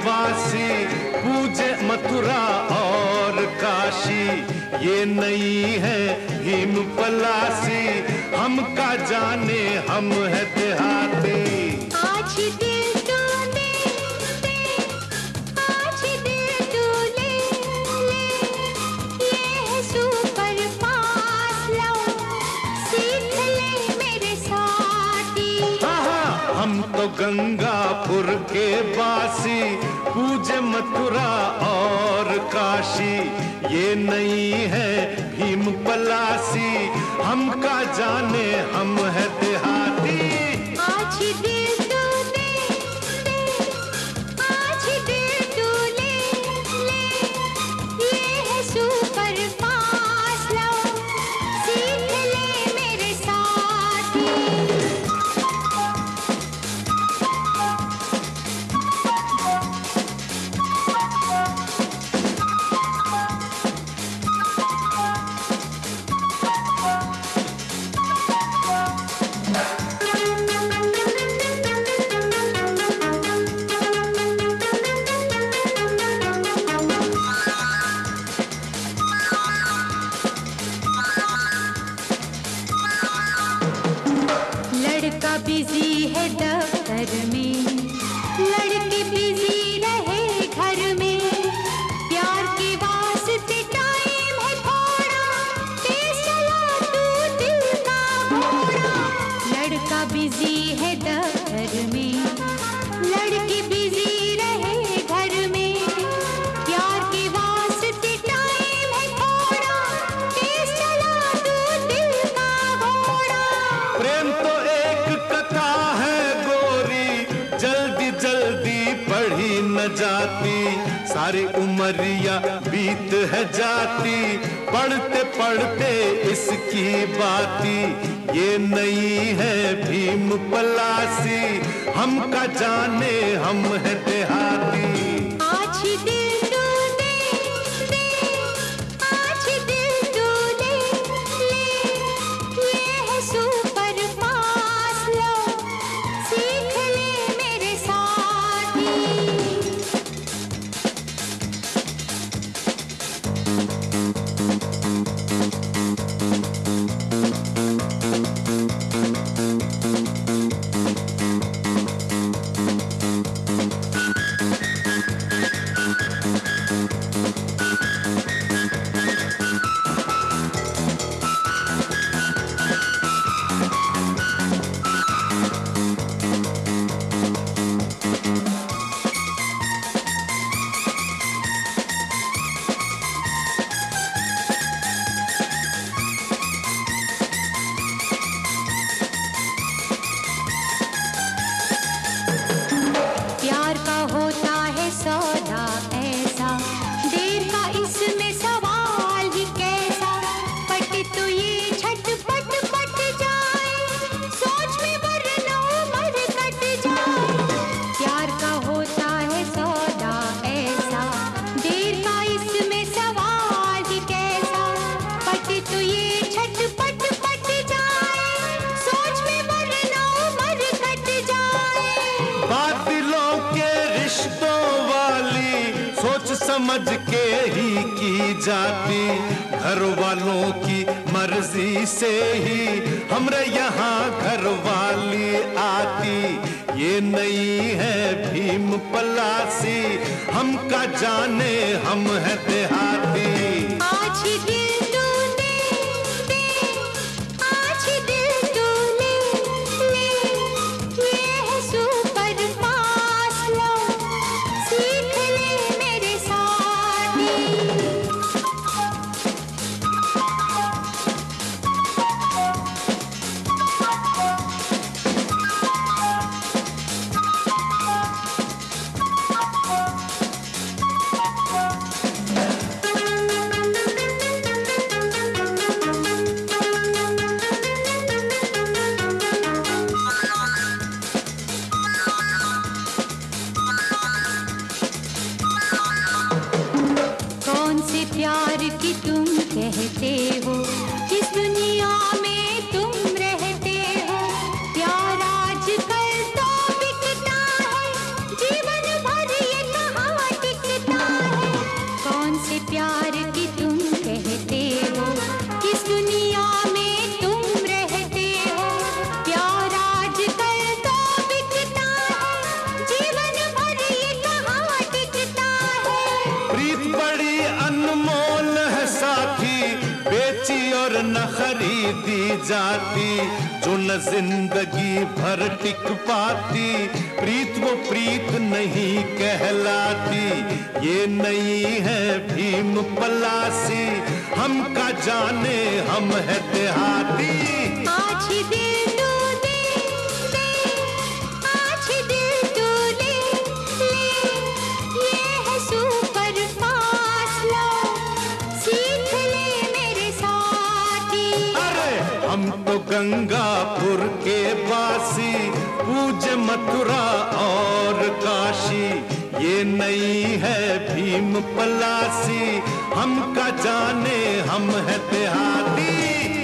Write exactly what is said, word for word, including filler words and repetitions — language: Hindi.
वासी पूजे मथुरा और काशी। ये नहीं है भीम पलासी, हम का जाने हम है देहाती। आज दिल तूने दे, आज दिल तूने ले, ये है सुपर फास्ट लव, सीख ले मेरे साथी। हाँ हाँ, हम तो गंगापुर के बासी पूजे मथुरा और काशी। ये नहीं है भीम पलासी, हम का जाने हम है देहाती। आज दिल तूने दे, आज दिल तूने ले, ये है सुपर फास्ट लव, सीख ले मेरे साथी। लड़का बिजी है दफ्तर में, लड़की बिजी रहे घर में, प्यार के वास्ते टाइम है थोड़ा, तेज चला तू दिल का घोड़ा। लड़का बिजी है दफ्तर में, लड़की बिजी रहे घर में, प्यार के वास्ते टाइम है थोड़ा, तेज चला तू दिल का घोड़ा। प्रेम तो एक कथा है गोरी, जल्दी जल्दी पढ़ी न जाती, सारी उमरिया बीत है जाती, पढ़ते पढ़ते इसकी बाती। ये नहीं है भीम पलासी, हम का जाने हम है देहाती। आज दिल तूने दे, आज दिल तूने ले, ये है सुपर फास्ट लव, सीख ले मेरे साथी। प्यार का होता है सौदा ऐसा, देर का इसमें सवाल ही कैसा, पट तो ये झटपट पट जाए, सोच में वरना उम्र कट जाए। प्यार का होता है सौदा ऐसा, देर का इसमें सवाल ही कैसा, पट तो ये झटपट पट जाए, सोच में वरना उम्र कट जाए। बातिलों के रिश्तों वाली सोच समझ के ही की जाती, घर वालों की मर्जी से ही हमरे यहाँ घर वाली आती। ये नहीं है भीम पलासी, हम का जाने हम है देहाती। आज दिल तूने दे, आज दिल तूने ले, ये है सुपर फास्ट लव, सीख ले मेरे साथी। प्यार की तुम कहते हो, किस दुनिया में तुम रहते हो। प्यार आजकल तो बिकता है, जीवन भर ये कहानी बेची और न खरीदी जाती, जो न जिंदगी भर टिक पाती, प्रीत वो प्रीत नहीं कहलाती। ये नहीं है भीम पलासी, हम का जाने हम है देहाती। आज ही दिल तू दे दे, आज ही दिल तू ले ले, ये है सुपर फास्ट लव, सीख ले मेरे साथी। अरे हम तो गंगापुर के वासी, पूज मथुरा और काशी। ये नहीं है भीम पलासी, हम का जाने हम है देहाती।